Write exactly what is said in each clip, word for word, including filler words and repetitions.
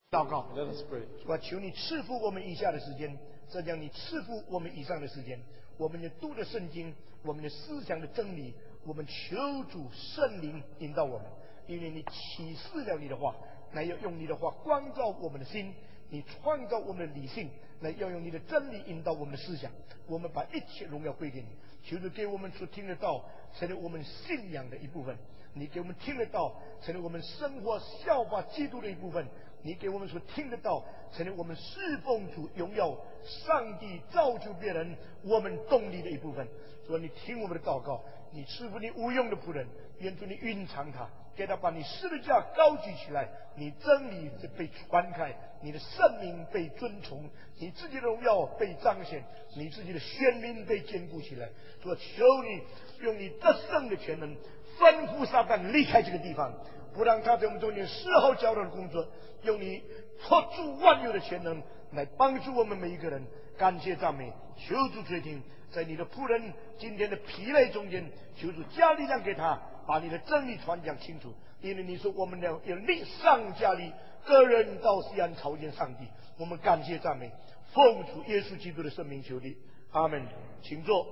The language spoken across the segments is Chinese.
祷告。 Let us pray. 我求你赐福我们以下的时间，这样你赐福我们以上的时间，我们的读的圣经，我们的思想的真理，我们求主圣灵引导我们，因为你启示了你的话，乃要用你的话光照我们的心，你创造我们的理性，乃要用你的真理引导我们的思想，我们把一切荣耀归给你。求主给我们所听得到，成为我们信仰的一部分；你给我们听得到，成为我们生活效法基督的一部分；你给我们所听得到，成为我们侍奉主荣耀上帝造就别人我们动力的一部分。所以你听我们的祷告，你赐福你无用的仆人，愿主你蕴藏他，给他把你十字架高举起来，你真理被传开，你的圣名被尊崇，你自己的荣耀被彰显，你自己的宣明被坚固起来。所以求你用你得胜的全能吩咐撒旦离开这个地方，不让他在我们中间丝毫搅扰的工作，用你托住万有的全能来帮助我们每一个人。感谢赞美，求主垂听，在你的仆人今天的疲累中间，求主加力量给他，把你的真理传讲清楚。因为你说我们要力上加力，个人到西安朝见上帝。我们感谢赞美，奉主耶稣基督的圣名求你，阿门。请坐。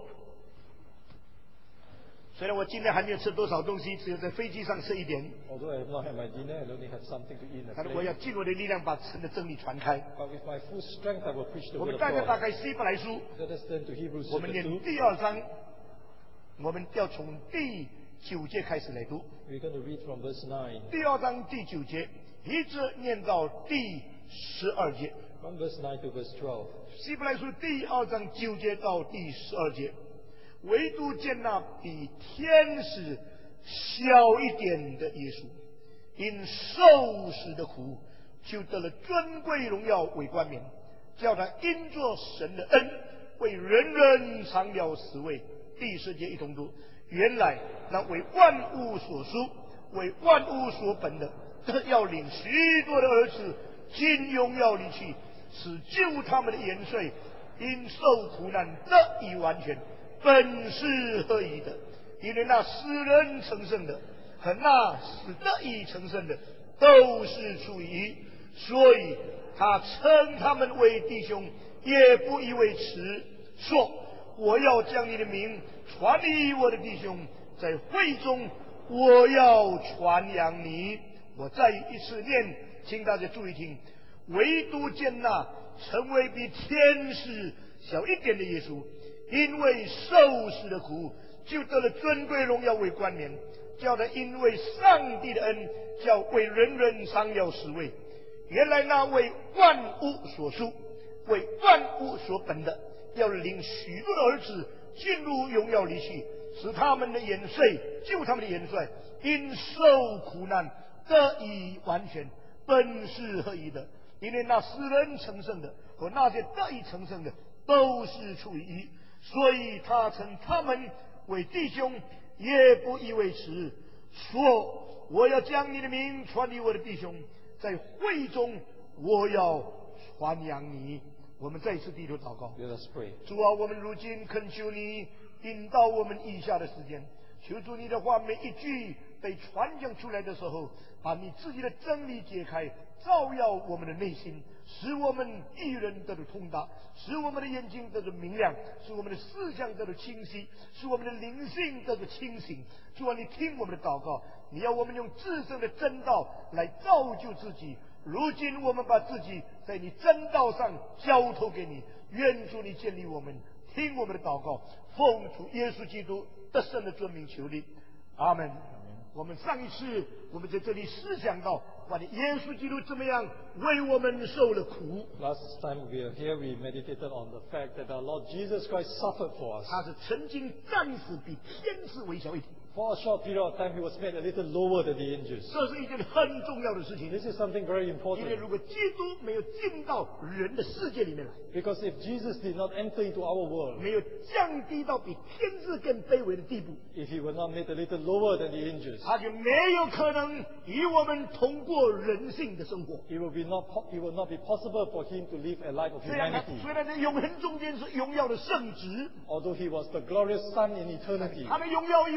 虽然我今天还没有吃多少东西，只有在飞机上吃一点。 Although I have not had my dinner, I only had something to eat in the 但是我要 plane. 尽我的力量把神的真理传开。 But with my full strength, I will preach the 我 word 们 of 大家打 God. 开希伯来书， Let us turn to Hebrews 我们 chapter 念 two. 第二章，我们要从第九节开始来读。 We're going to read from verse nine. 第二章第九节一直念到第十二节。 From verse nine to verse twelve. 希伯来书第二章九节到第十二节，唯独见那比天使小一点的耶稣，因受死的苦，就得了尊贵荣耀为冠冕，叫他因着神的恩，为人人尝了死味。第十节一同读。原来那为万物所属，为万物所本的，要领许多的儿子经荣耀离去，使救他们的元帅因受苦难得以完全，本是何以的？因为那使人成圣的和那使得以成圣的都是出于一，所以他称他们为弟兄，也不以为耻，说我要将你的名传于我的弟兄，在会中我要传扬你。我再一次念，请大家注意听。唯独见那成为比天使小一点的耶稣，因为受死的苦，就得了尊贵荣耀为冠冕，叫他因为上帝的恩，叫为人人尝了死味。原来那为万物所属，为万物所本的，要领许多的儿子进入荣耀里去，使他们的元帅救他们的元帅因受苦难得以完全，本是何以的？因为那使人成圣的和那些得以成圣的都是出于一，所以他称他们为弟兄，也不以为耻，说我要将你的名传给我的弟兄，在会中我要传扬你。我们再一次低头祷告。 Let us pray. 主啊，我们如今恳求你引导我们以下的时间，求主你的话每一句被传讲出来的时候，把你自己的真理解开，照耀我们的内心，使我们一人得到通达，使我们的眼睛得到明亮，使我们的思想得到清晰，使我们的灵性得到清醒。主啊，你听我们的祷告，你要我们用自身的真道来造就自己。如今我们把自己在你真道上交托给你，愿主你建立我们，听我们的祷告，奉主耶稣基督得胜的尊名求你，阿门。我们上一次我们在这里思想到，把你耶稣基督怎么样为我们受了苦。 Last time we were here, we meditated on the fact that our Lord Jesus Christ suffered for us. 他是曾经暂时比天使微小一点， For a short period of time, he was made a little lower than the angels. 这是一件很重要的事情。 This is something very 因为 important. 如果基督没有进到人的世界里面来， Because if Jesus did not enter into our world, 没有降低到比天使更卑微的地步， if he were not made a little lower than the angels, 他就没有可能与我们同过人性的生活。 it will be not po- it will not be possible for him to live a life of 虽然他 humanity. 虽然在永恒中间是荣耀的圣职， Although he was the glorious Son in eternity, 他的荣耀与我们就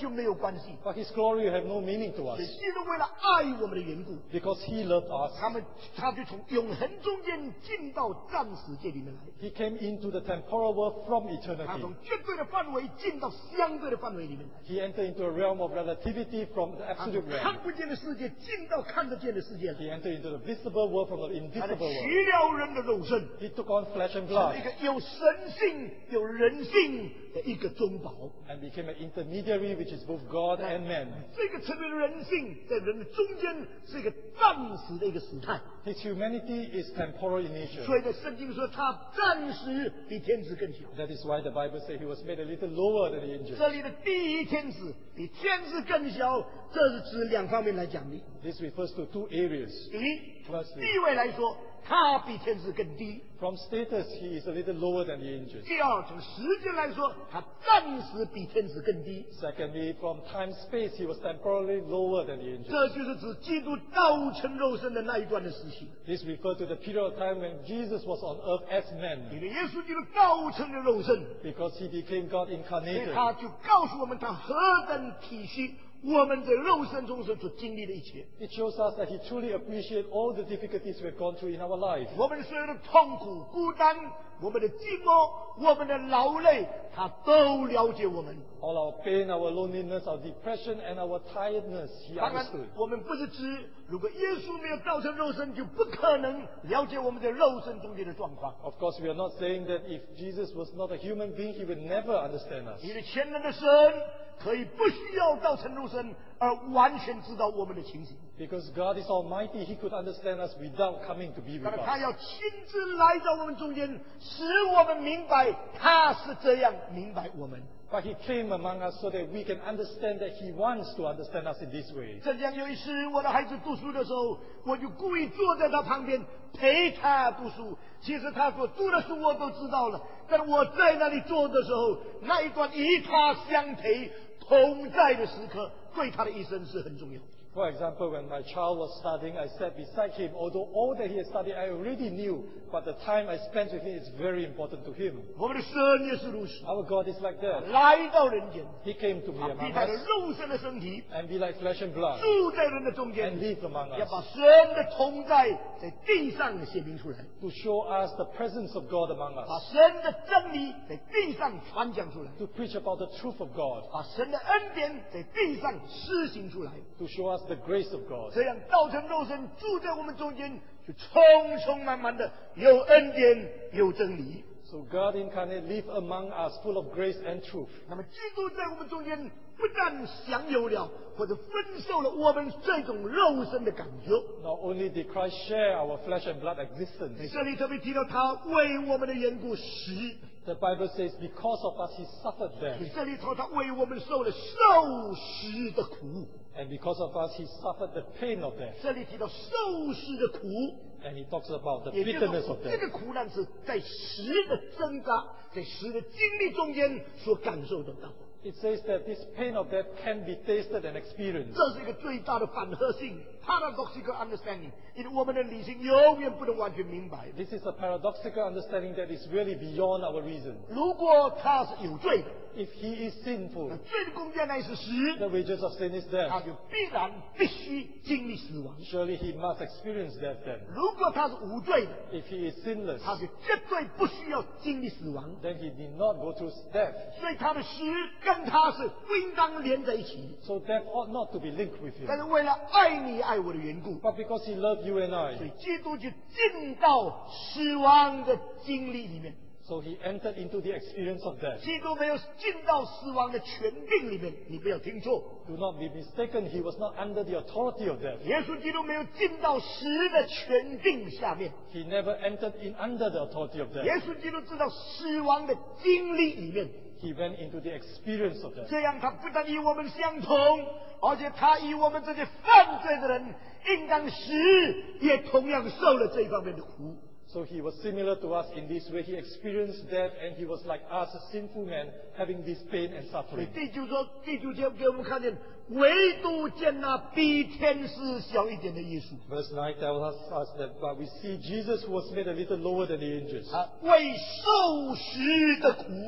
没有关系。 But his glory have no meaning to us 所以基督为了爱我们的缘故， because he loved us. 他们他就从永恒中间进到暂时界里面来， He came into the temporal world from 他从 eternity. 绝对的范围进到相对的范围里面来， He entered into a realm of relativity from the 他从 absolute 看 realm. 不见的世界进到看得见的世界来。 He entered into the visible world from the 他的 invisible 取 world. 了人的肉身， He took on flesh and 成 blood 为一个有神性、有人性的一个中保。 and became an intermediary which is both God and man. 这个成为人性在人的中间是一个暂时的一个时态， His humanity is temporal in nature. 所以在圣经说他暂时比天使更小。 That is why the Bible says he was made a little lower than the angels. 这里的第一天使比天使更小，这是指两方面来讲的。 This refers to two areas. 第一，从 Firstly, 地位来说，他比天使更低； from status, he is a little lower than the angels. 第二，从时间来说，他暂时比天使更低。 Secondly, from time space, he was temporarily lower than the angels. 这就是指基督道成肉身的那一段的时期。 This refers to the period of time when Jesus was on earth as 因 man, 为耶稣基督道成了肉身， because he became God 所以 incarnated. 他就告诉我们他何等体恤我们在肉身中所经历的一切。 It shows us that he truly appreciates all the difficulties we've gone through in our life. 我们所有的痛苦、孤单，我们的寂寞，我们的劳累，他都了解我们。 All our pain, our loneliness, our depression, and our tiredness, he 当然 understood. 我们不是指，如果耶稣没有道成肉身，就不可能了解我们在肉身中间的状况。 Of course, we are not saying that if Jesus was not a human being, he would never understand us. 你的全能的神可以不需要道成肉身，而完全知道我们的情形。 Because God is almighty, he could understand us without coming to be with 当然，他 us. 要亲自来到我们中间，使我们明白他是这样明白我们。 But he came among us so that we can understand that he wants to understand us in this way. 这样有一次，我的孩子读书的时候，我就故意坐在他旁边陪他读书。其实他所读的书我都知道了，但我在那里坐的时候，那一段与他相陪同在的时刻，对他的一生是很重要的。 For example, when my child was studying, I sat beside him. Although all that he had studied, I already knew, but the time I spent with him is very important to him. 我们的神也是如此， Our God is like that. 来到人间， He came to be 他披 among 他的 us 肉身的身体， and be like flesh and blood 住在人的中间 and，live among 要 us 把神的同在在地上显明出来， to show us the presence of God among 把 us, 神的真理在地上传讲出来， to preach about the truth of God, 把神的恩典在地上施行出来。 to show us the grace of God. 这样道成肉身住在我们中间，就充充满满的有恩典有真理。 So God incarnate live among us full of grace and truth. 那么基督在我们中间不但享有了或者分受了我们这种肉身的感觉， Not only did Christ share our flesh and blood 在 existence, 这里特别提到他为我们的缘故死， the Bible says because of us he suffered 在 death. 这里头他为我们受了受死的苦， And because of us he suffered the pain of death. 这里提到受死的苦， And he talks about the 也就是 bitterness 说 of 这 death. 个苦难是在死的挣扎、在死的经历中间所感受得到。 It says that this pain of death can be tasted and experienced. 这是一个最大的反合性 （paradoxical understanding），因为我们的理性永远不能完全明白。 This is a paradoxical understanding that is really beyond our reason. 如果他是有罪的， If he is 那 sinful, 罪的工价乃是死， the wages of sin is 他 death. 就必然必须经历死亡。 Surely he must experience death then. 如果他是无罪的， If he is sinless, 他就绝对不需要经历死亡。 then he did not go through death. 所以他的死跟他是不应当连在一起。 So death ought not to be linked with 但 him. 是为了爱你爱我的缘故， But because he loved you and 所以 I, 基督就进到死亡的经历里面。 so he entered into the experience of death. 基督没有进到死亡的权柄里面，你不要听错。 Do not be mistaken, he was not under the authority of death. 耶稣基督没有进到死的权柄下面， He never entered in under the authority of 耶 death. 稣基督知道死亡的经历里面， He went into the experience of death. 这样他不但与我们相同，而且他与我们这些犯罪的人应当死，也同样受了这一方面的苦。 So he was similar to us in this way. He experienced death and he was like us, a sinful man, having this pain and 所以 suffering. 第九说，第九节给我们看见，唯独见那比天使小一点的耶稣， Verse nine tells us that but we see Jesus who was made a little lower than the angels. 啊，为受死的苦，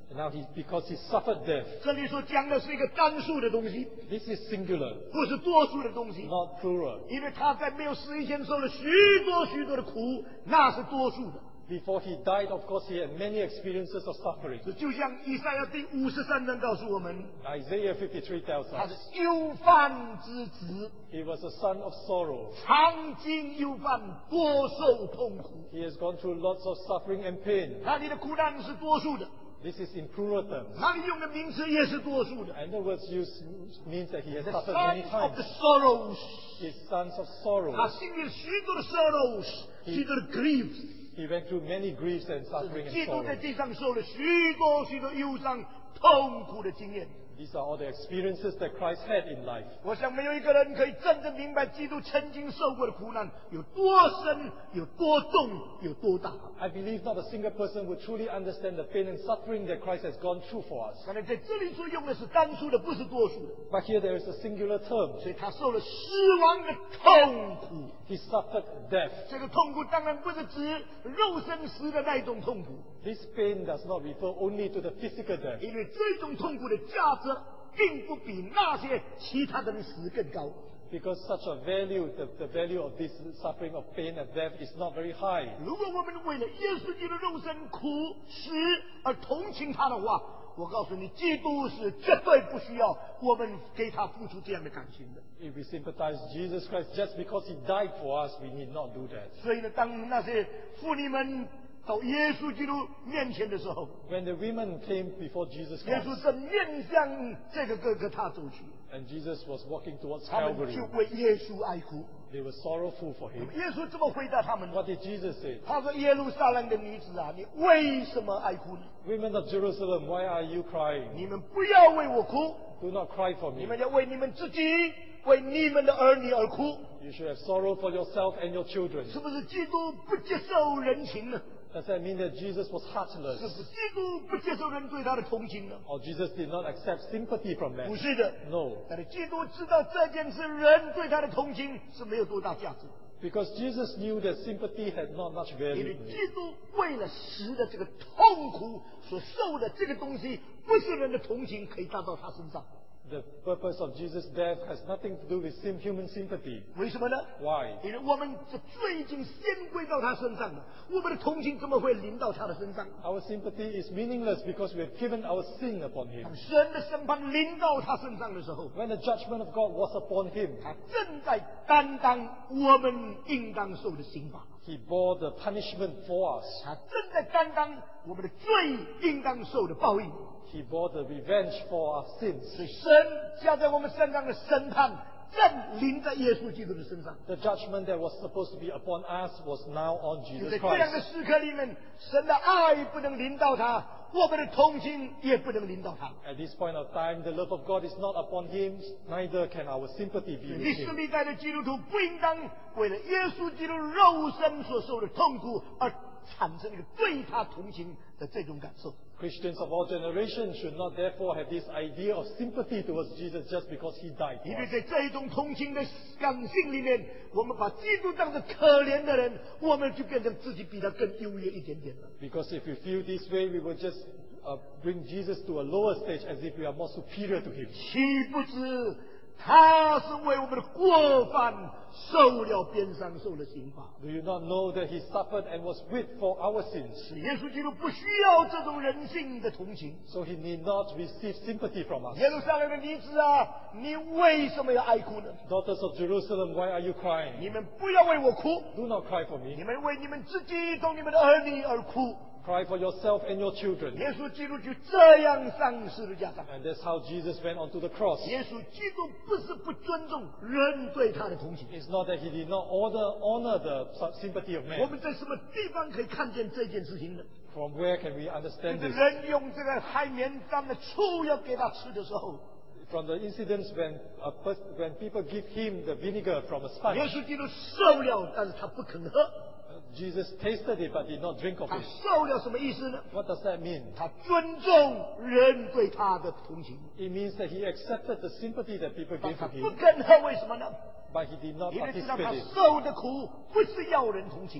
And now he, because he suffered death, 这里所讲的是一个单数的东西， this is singular, 不是多数的东西。 not plural. 因为他在没有死以前受了许多许多的苦，那是多数的。 Before he died, of course, he had many experiences of suffering. 就像以赛亚第五十三章告诉我们， Isaiah fifty-three tells 他是 us 忧患之子， he was a son of sorrow. 常经忧患，多受痛苦。 He has gone through lots of suffering and pain. 那里的苦难是多数的， This is in plural terms. 那里用的名词也是多数的。 And the words used means that he has The suffered son many of the times. sorrows， His sons of sorrow. 他经历了许多的 sorrows， 许多的 griefs。 He went through many griefs and suffering and 基督在 sorrow. 地上受了许多许多忧伤、痛苦的经验。 These are all the experiences that Christ had in life. 我想没有一个人可以真正明白基督曾经受过的苦难有多深、有多重、有多大。 I believe not a single person would truly understand the pain and suffering that Christ has gone through for us. 当然，在这里所用的是单数的，不是多数的， But here there is a singular term. 所以他受了死亡的痛苦。 He suffered death. 这个痛苦当然不是指肉身死的那一种痛苦， This pain does not refer only to the physical death, 因为这种痛苦的价值并不比那些其他的人死更高。 because such a value, the, the value of this suffering of pain and death is not very high. 如果我们为了耶稣基督肉身苦死而同情他的话，我告诉你，基督是绝对不需要我们给他付出这样的感情的。 If we sympathize Jesus Christ just because he died for us, we need not do that. 所以呢，当那些妇女们到耶稣基督面前的时候， When the women came before Jesus 耶 Christ 稣正面向这个哥哥他走去， and Jesus was walking towards 他们 Calvary, 就为耶稣哀哭。 they were sorrowful for him. 耶稣这么回答他们： What did Jesus say? 他说：“耶路撒冷的女子啊，你为什么哀哭呢？ Women of Jerusalem, why are you crying? 你们不要为我哭， Do not cry for 你 me. 们要为你们自己、为你们的儿女而哭。 You should have sorrow for yourself and your children. 是不是基督不接受人情呢？ Does that mean that Jesus was 是 heartless? 不是基督不接受人对他的同情呢？ Or Jesus did not accept sympathy from 不 men? 是的。 No. 但是基督知道这件事，人对他的同情是没有多大价值的， Because Jesus knew that sympathy had not much 因为 value. 基督为了使的这个痛苦所受的这个东西，不是人的同情可以达到他身上。 The purpose of Jesus' death has nothing to do with sim- human sympathy. 为什么呢？ Why? 因为我们的罪已经先归到他身上了，我们的同情怎么会临到他的身上？ Our sympathy is meaningless because we have given our sin upon him. 当神的审判临到他身上的时候， When the judgment of God was upon him, 他正在担当我们应当受的刑罚， he bore the punishment for us. 他正在担当我们的罪应当受的报应。 He bore the revenge for our sins. 所以神加在我们身上的审判，正临在耶稣基督的身上。 The judgment that was supposed to be upon us was now on 就 Jesus 在这样的 Christ. 时刻里面，神的爱不能临到他，我们的同情也不能临到他。 At this point of time, the love of God is not upon him, neither can our sympathy be 历 with 史 him. 历代的基督徒不应当为了耶稣基督肉身所受的痛苦而产生一个对他同情的这种感受。 Christians of all generations should not therefore have this idea of sympathy towards Jesus just because he died 因 for 为 us. 在这一种同情的感性里面，我们把基督当成可怜的人，我们就变成自己比他更优越一点点了。 Because if we feel this way, we will just uh, bring Jesus to a lower stage as if we are more superior to him. 岂不知他是为我们的过犯受了鞭伤，受了刑罚。 Do you not know that he suffered and was whipped for our sins? 耶稣基督不需要这种人性的同情。 So he need not receive sympathy from us. 耶路撒冷的女子啊，你为什么要哀哭呢？ Daughters of Jerusalem, why are you crying? 你们不要为我哭， Do not cry for 你 me. 们为你们自己同你们的儿女而哭。 Cry for yourself and your children. 耶稣基督就这样上十字架上。 And that's how Jesus went onto the cross. 耶稣基督不是不尊重人对他的同情。 It's not that he did not order, honor the sympathy of 我 man. 们在什么地方可以看见这件事情呢？ From where can we 就 understand 是 this? 人用这个海绵蘸的醋要给他吃的时候， From the incidents when, a pers- when people give him the vinegar from a 耶 sponge. 稣基督受了，但是他不肯喝。 Jesus tasted it but did not drink of 他 it. 受了什么意思呢？ What does that mean? 他尊重人对他的同情， It means that he accepted the sympathy that people 但 gave 他 to 不 him, 肯喝。为什么呢？ but he did not 因为知道他 participate in it. 受的苦不是要人同情的。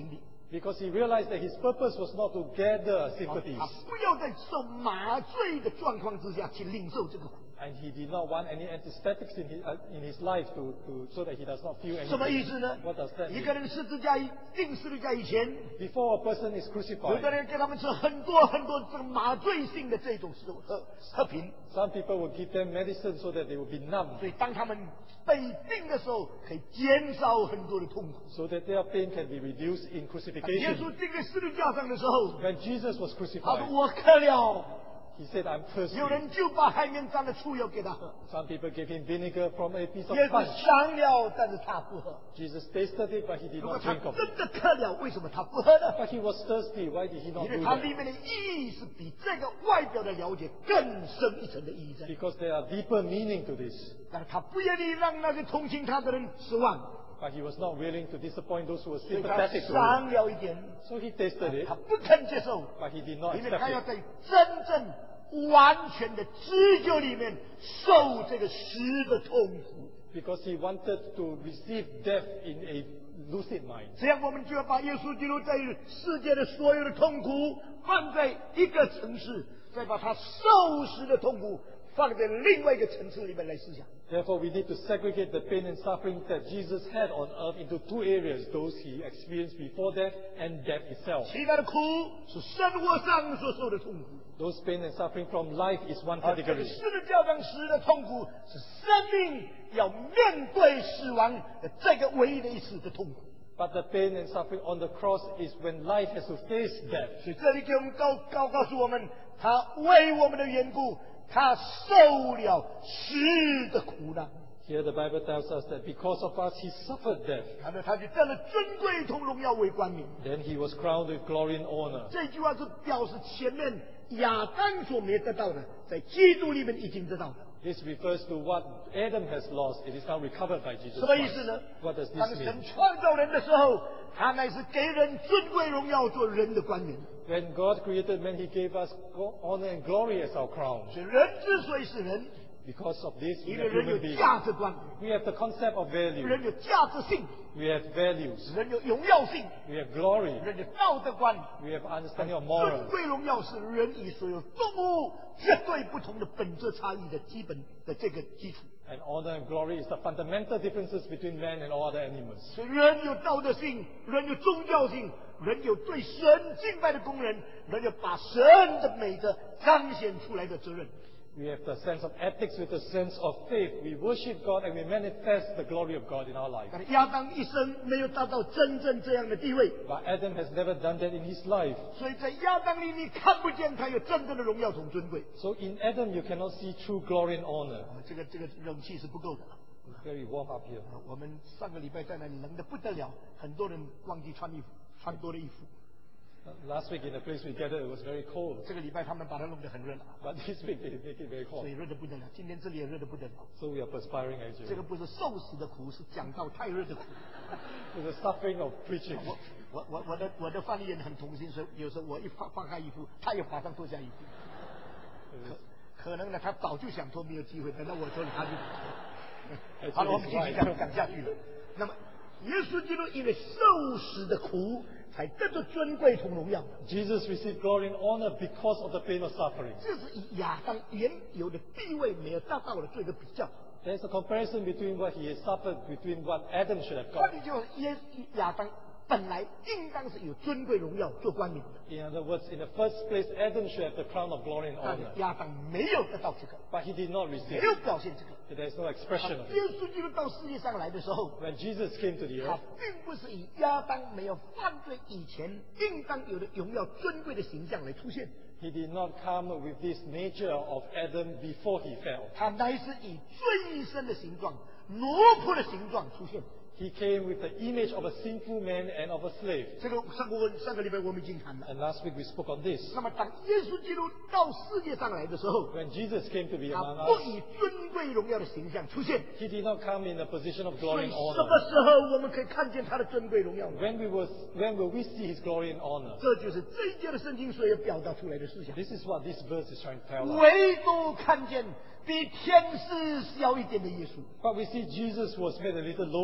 Because he realized that his purpose was not to gather sympathies. 他不要在受麻醉的状况之下去领受这个苦。 And he did not want any anesthetics in his, uh, in his life to, to, so that he does not feel 什么意 anything. 思呢？ What does that 一 mean? 个人十字架一定十字架以前， Before a person is 有 crucified, 的人给他们吃很多很多这个麻醉性的这种食物喝喝品， some people will give them medicine so that they will be numb, 所以当他们被定的时候，可以减少很多的痛苦。 so that their pain can be reduced in 耶 crucifixion. 稣钉在十字架上的时候， When Jesus was 他说 crucified, 我渴了， he said, I'm thirsty. 有人就把海绵蘸的醋油给他喝。 Some people gave him vinegar from a piece of 耶稣 punch. 尝了，但是他不喝。 Jesus tasted it, but he did 如果 not 他 drink of it. 真的渴了，为什么他不喝呢？ But he was thirsty. Why did he not 因为 do 它 that? 里面的意义是比这个外表的了解更深一层的意义在。 Because there are deeper meaning to this. 但是他不愿意让那些同情他的人失望， But he was not willing to disappoint those who were 所以他 sympathetic to him. 尝了一点， So he tasted it, 他不肯接受， but he did not 因为他 accept 要 it. 在真正完全的知觉里面受这个实的痛苦。 Because he wanted to receive death in a lucid mind. 这样，我们就要把耶稣基督在世界的所有的痛苦放在一个层次，再把他受死的痛苦放在另外一个层次里面来思想。 Therefore, we need to segregate the pain and suffering that Jesus had on earth into two areas, those he experienced before death and death itself. 其他的苦是生活上所受的痛苦， Those pain and suffering from life is one 而这个 category. 十字架上时的痛苦是生命要面对死亡的这个唯一的一次的痛苦。 But the pain and suffering on the cross is when life has to face death. 所以这里给我们告告告诉我们，他为我们的缘故，他受了死的苦难。 Here the Bible tells us that because of us he suffered death. 看到他就得了尊贵同荣耀为冠冕。 Then he was crowned with glory and honor. 这句话是表示前面亚当所没得到的，在基督里面已经得到了。 This refers to what Adam has lost. It is now recovered by Jesus 什么意 Christ. 思呢？ What does 当 this 神 mean? 创造人的时候，他乃是给人尊贵荣耀做人的冠冕。 When God created man, he gave us go- honor and glory as our crown. 所以人之所以是人， Because of this, we 因为 have 人有 human beings. 价值观， We have the concept of value. 人有价值性， We have values. 人有荣耀性， We have glory. 人有道德观。 We have understanding of 尊 morals. 贵荣耀是人与所有动物绝对不同的本质差异的基本的这个基础。 And honor and glory is the fundamental differences between man and all other animals. 所以人有道德性，人有宗教性，人有对神敬拜的工人，人有把神的美德彰显出来的责任。 We have the sense of ethics with the sense of faith. We worship God and we manifest the glory of God in our life. 但是亚当一生没有达到真正这样的地位， But Adam has never done that in his life. 所以在亚当里你看不见他有真正的荣耀同尊贵。 So in Adam, you cannot see true glory and honor. 啊，这个这个冷气是不够的。 It's very warm up here. 啊我们上个礼拜在那里冷得不得了，很多人忘记穿衣服，穿多的衣服。 Uh, Last week in the place we gathered, it was very cold. 这个礼拜他们把它弄得很热了， But this week they make it very 所 hot. 以热得不得了。今天这里也热得不得了。 So we are perspiring 这 actually. 个不是受死的苦，是讲到太热的苦。 It's the suffering of preaching. 我我我我的我的翻译人很同心，所以有时候我一放放开衣服，他也马上脱下衣服。可可能呢，他早就想脱，没有机会，等到我脱了他就。好了，我们继续讲讲下去了。那么，耶稣基督因为受死的苦，才得着尊贵同荣耀。 Jesus received glory and honor because of the pain of suffering. 这是以亚当原有的地位没有达到的做一个比较。 There's a comparison between what he has suffered between what Adam should have 换 got. 句就是耶亚当本来应当是有尊贵荣耀做冠冕的， In other words, in the first place, Adam should have the crown of glory and 但是 honor. 亚当没有得到这个， But he did not 没 receive 有 it. 表现这个。 There's no expression of 耶 it. 稣基督到世界上来的时候， When Jesus came to the 他 earth, 并不是以亚当没有犯罪以前应当有的荣耀尊贵的形象来出现， he did not come with this nature of Adam before he fell. 他乃是以罪身的形状、奴仆的形状出现。 He came with the image of a sinful man and of a slave. 这个上个上个礼拜我们已经谈了。 And last week we spoke on this. 那么当耶稣基督到世界上来的时候， When Jesus came to be 他 among 不 us, 以尊贵荣耀的形象出现。 he did not come in a position of 所 glory 以 and 什么 honor. 时候我们可以看见他的尊贵荣耀呢？ When we was, when will we see his glory and honor? 这就是这一节的圣经所要表达出来的思想。 This is what this verse is trying to tell us. 唯独看见比天使小一点的耶稣。 But we see Jesus was made a little lower than the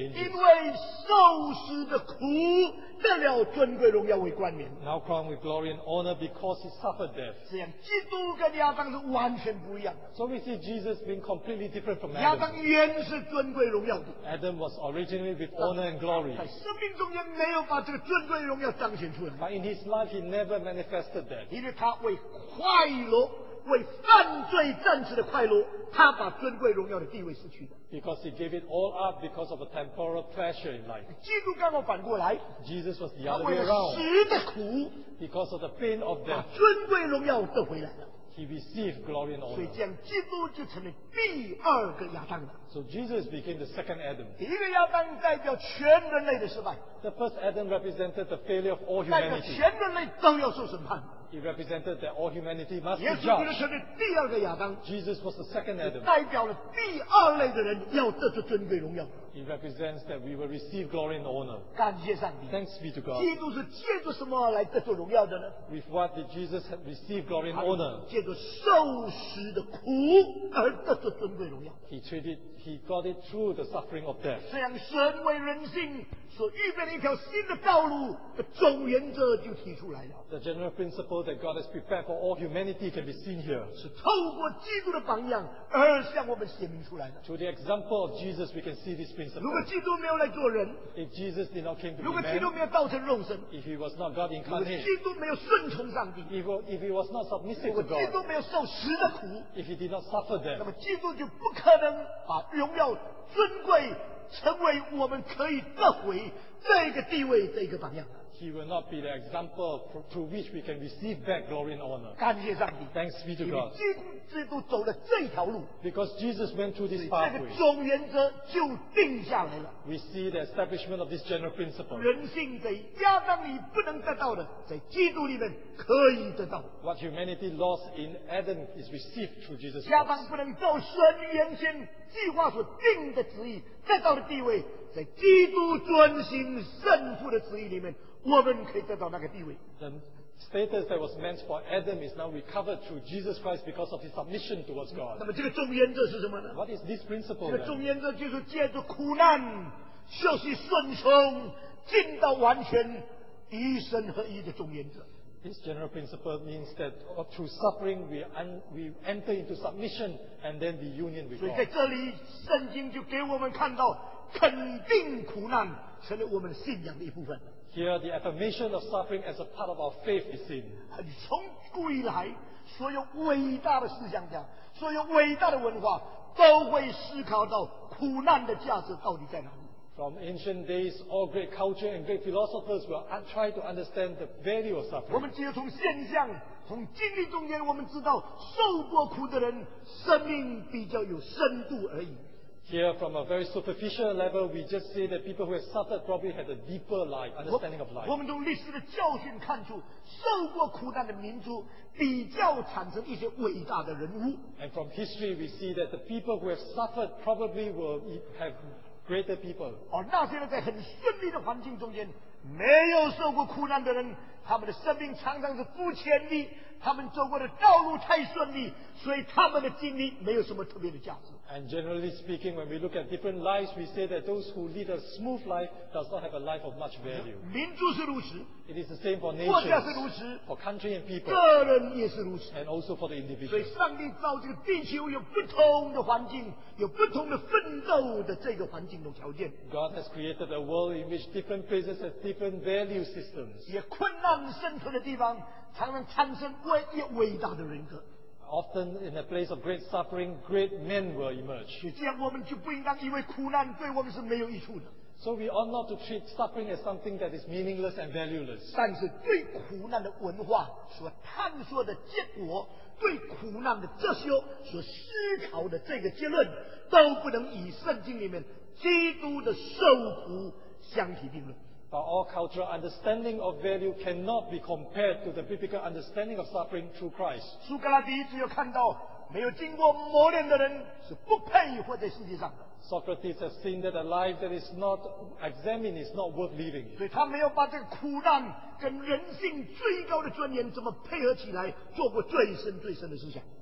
angels. 因为受死的苦得了尊贵荣耀为冠冕。 Now crowned with glory and honor because he suffered death. 这样，基督跟亚当是完全不一样的。 So we see Jesus being completely different from 亚 Adam. 当原是尊贵荣耀的， Adam was originally with honor and glory. 在生命中间没有把这个尊贵荣耀彰显出来， But in his life, he never manifested that. 因为他为快乐、为犯罪战士的快乐，他把尊贵荣耀的地位失去的。 Because he gave it all up because of a temporal pleasure in life. 基督刚好反过来， Jesus was the 他 other 为 way 了 around. 死的苦， Because of the pain of 把 death, 尊贵荣耀得回来了。 he received glory and 所以 honor. 这样，基督就成了第二个亚当了。 So Jesus became the second Adam. 第一个亚当代表全人类的失败， The first Adam represented the failure of all 代表 humanity. 全人类都要受审判。 He represented that all humanity must 耶 be 稣基督 judged. 成了第二个亚当， Jesus was the second Adam. 代表了第二类的人要得着尊贵荣耀。 He represents that we will receive glory and honor. 感谢上帝， Thanks be to God. 基督是借着什么来得着荣耀的呢？ With what did Jesus have received glory and honor? 借着受死的苦而得着尊贵荣耀。 He traded, he got it through the suffering of death. 这样，神为人性所预备的一条新的道路的总原则就提出来了， The general principle that God has prepared for all humanity can be seen here. 是透过基督的榜样而向我们显明出来的。 Through the example of Jesus, we can see this 如果 principle. 基督没有来做人， If Jesus did not came to 如 be 果基督 man, 没有道成肉身， if he was not God 如果 incarnate, 基督没有顺从上帝， if, if he was not 如 submissive 果 to 基督 God, 没有受死的苦， if he did not suffer 那 death, 么基督就不可能把荣耀、尊贵成为我们可以得回这个地位、这个榜样。 he will not be the example through which we can receive back glory and honor. 感谢上帝， Thanks be to 因为 God. 基督基督走了这条路， Because Jesus went through 所 this 以这个 pathway, 总原则就定下来了。 we see the establishment of this general principle. 人性在亚当里不能得到的，在基督里面可以得到。 What humanity lost in Adam is received through Jesus 亚 Christ. 当不能照神原先计划所定的旨意得到的地位，在基督遵行圣父的旨意里面，我们可以得到那个地位。 The status that was meant for Adam is now recovered through Jesus Christ because of his submission towards 那 God. 么这个总原则是什么呢？ What is this 这 principle 个总 then? 原则就是借着苦难学习顺从，进到完全与神合一的总原则。 This general principle means that through suffering we, un, we enter into submission and then the union with 所以在 God. 这里，圣经就给我们看到，肯定苦难成了我们信仰的一部分。 Here the affirmation of suffering as a part of our faith is seen. 从古以来，所有伟大的思想家，所有伟大的文化，都会思考到苦难的价值到底在哪里。 From ancient days, all great culture and great philosophers will un- try to understand the value of 我 suffering. 们只有从现象、从经历中间，我们知道受过苦的人，生命比较有深度而已。 Here, from a very superficial level, we just say that people who have suffered probably had a deeper life, 我 understanding of life. 我们从历史的教训看出，受过苦难的民族比较产生一些伟大的人物。 And from history, we see that the people who have suffered probably will e- have greater people. 而那些人在很顺利的环境中间，没有受过苦难的人，他们的生命常常是肤浅的，他们走过的道路太顺利，所以他们的经历没有什么特别的价值。 And generally speaking, when we look at different lives, we say that those who lead a smooth life does not have a life of much value. 民族是如此， It is the same for 国家是 nations, 如此， for country and people, 个人也是如此。 and also for the 所以 individual. 上帝造这个地球有不同的环境，有不同的奋斗的这个环境的条件， God has created a world in which different places have different value systems. 也困难生存的地方，常常产生伟伟大的人格。 Often in a place of great suffering, great men will emerge. 所以这样，我们就不应当以为苦难对我们是没有益处的。 So we ought not to treat suffering as something that is meaningless and valueless. 但是对苦难的文化所探索的结果，对苦难的哲学所思考的这个结论，都不能以圣经里面基督的受苦相提并论。 But all cultural understanding of value cannot be compared to the biblical understanding of suffering through Christ. 苏格拉底只有看到没有经过磨练的人是不配活在世界上的， Socrates has seen that a life that is not examined is not worth living. 所以他没有把这个苦难跟人性最高的尊严怎么配合起来，做过最深最深的思想。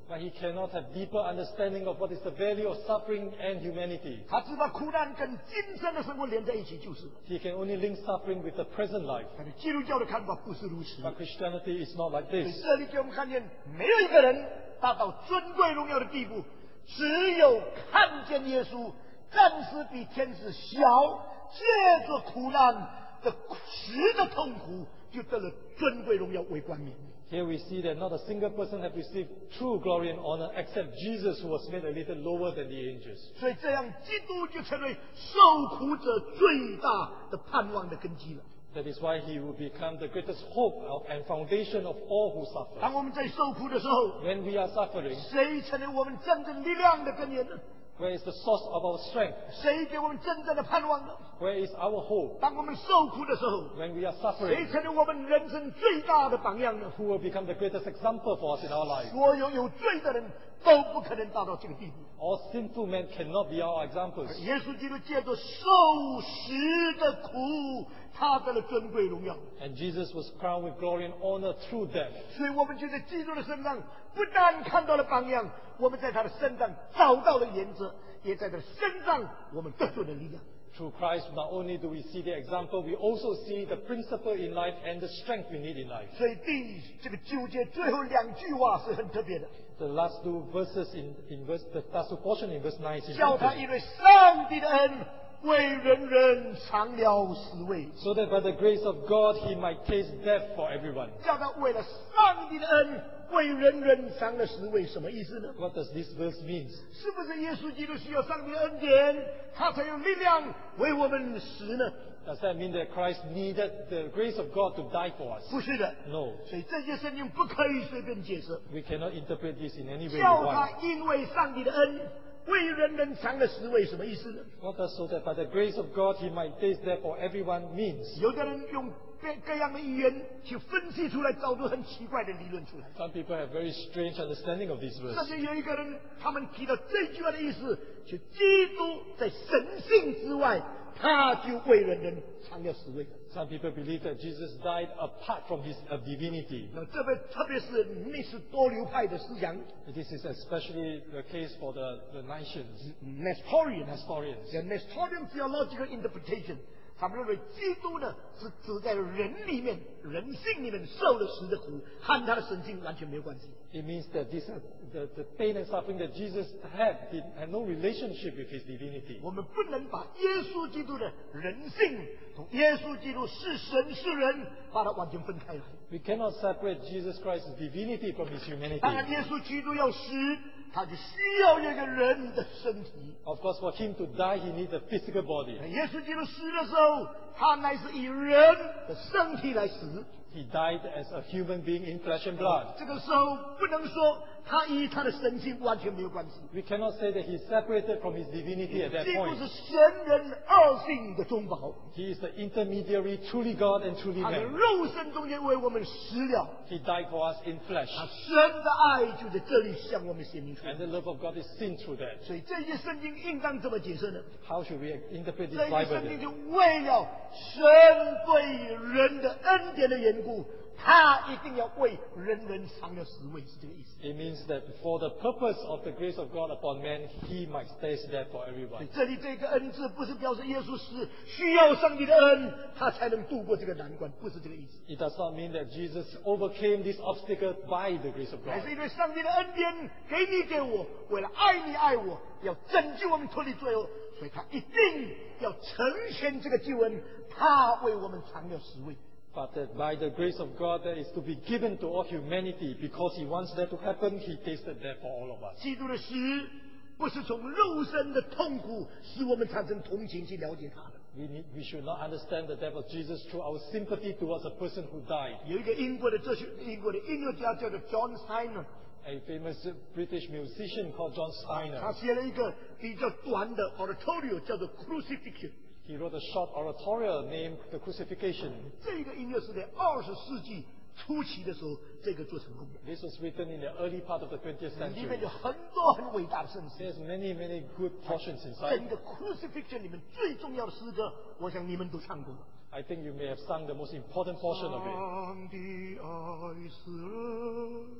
But he cannot have deeper understanding of what is the value of suffering and humanity. 他只把苦难跟今生的生活连在一起就是了。 He can only link suffering with the present life. 但是基督教的看法不是如此。 But Christianity is not like 所以 this. 这里给我们看见，没有一个人达到尊贵荣耀的地步，只有看见耶稣，暂时比天使小，借着苦难的实的痛苦，就得了尊贵荣耀为冠冕。 Here we see that not a single person have received true glory and honor except Jesus, who was made a little lower than the angels. 所以这样，基督就成为受苦者最大的盼望的根基了。 That is why he will become the greatest hope of, and foundation of all who 当 suffer. 我们在受苦的时候， When we are suffering, 谁成为我们真正力量的根源呢？ where is the source of our strength? 谁给我们真正的盼望呢？ Where is our hope? 当我们受苦的时候， When we are 谁 suffering, 成为我们人生最大的榜样呢？ who will become the greatest example for us in our life? 所有有罪的人都不可能达到这个地步。 All sinful men cannot be our examples. 耶稣基督借着受实的苦，他得了尊贵荣耀。 And Jesus was crowned with glory and honor through death. 所以我们就在基督的身上，不但看到了榜样，我们在他的身上找到了原则，也在他的身上我们得出了力量。 Through Christ, not only do we see the example, we also see the principle in life and the strength we need in life. 所以第这个九节最后两句话是很特别的， The last two verses in, in verse, the last two portion in verse nine is 叫他 important. 因为上帝的恩，为人人尝了死味。 So that by the grace of God, he might taste death for everyone. 叫他为了上帝的恩，为人人尝了死味，什么意思呢？ What does this verse mean? 是不是耶稣基督需要上帝的恩典，他才有力量为我们死呢？ Does that mean that Christ needed the grace of God to die for us? 不是的。 No. 所以这些圣经不可以随便解释。 We cannot interpret this in any way we 叫他 want. 因为上帝的恩，为人人尝了死味，什么意思呢？ What does so that by the grace of God, he might taste death for everyone means? 有的人用各各样的语言去分析出来，找出很奇怪的理论出来。 Some people have very strange understanding of this 甚 verse. 至有一个人，他们提到这句话的意思，就基督在神性之外，他就为人人尝了死味。 Some people believe that Jesus died apart from his uh, divinity. 那这边特别是密斯多流派的思想 This is especially the case for the, the nations, ，Nestorian， Nestorians. The Nestorian theological interpretation， 他们认为基督呢是指在人里面、人性里面受了死的苦，和他的神性完全没有关系。 It means that this, uh, the, the pain and suffering that Jesus had did, had no relationship with his divinity. 我们不能把耶稣基督的人性同耶稣基督是神是人，把它完全分开来。 We cannot separate Jesus Christ's divinity from his humanity. 当然，耶稣基督要死，他就需要有一个人的身体。 Of course, for him to die, he needs a physical body. 耶稣基督死的时候，他乃是以人的身体来死。 He died as a human being in flesh and blood. 这个时候不能说他与他的神性完全没有关系。 We cannot say that he separated from his divinity at that 基督 point. 是神人二性的中保， He is the intermediary, truly God and truly 他的 man. 肉身中间为我们死了。 He died for us in flesh. 啊，神的爱就在这里向我们显明出来 And。the love of God is seen through that. 所以这些圣经应当怎么解释呢？ How should we interpret this 这些 Bible 圣经 then? 就为了神对人的恩典的缘故，他一定要为人人尝了死味，是这个意思。 It means that for the purpose of the grace of God upon man, he might taste death for 所以 everyone. 这里这个恩字不是表示耶稣是需要上帝的恩，他才能度过这个难关，不是这个意思。 It does not mean that Jesus overcame this obstacle by the grace of 乃 God. 是因为上帝的恩典给你给我，为了爱你爱我，要拯救我们脱离罪恶，所以他一定要成全这个救恩，他为我们尝了死味。 But that by the grace of God, that is to be given to all humanity, because He wants that to happen, He tasted that for all of us. 基督的死不是从肉身的痛苦使我们产生同情去了解他的。 We, need, we should not understand the death of Jesus through our sympathy towards a person who died. 有一个英国的哲学，英国的音乐家叫做 John Steiner， A famous British musician called John 他 Steiner. 写了一个比较短的 oratorio， 叫做 Crucifixion。 He wrote a short oratorio named The Crucifixion. 这个音乐是在二十世纪初期的时候，这个做成功的， This was written in the early part of the twentieth 里面 century. 有很多很伟大的圣诗。 There's many, many good portions 整 inside. 个 Crucifixion 里面最重要的诗歌，我想你们都唱过。 I think you may have sung the most important portion of it. 上帝爱死人，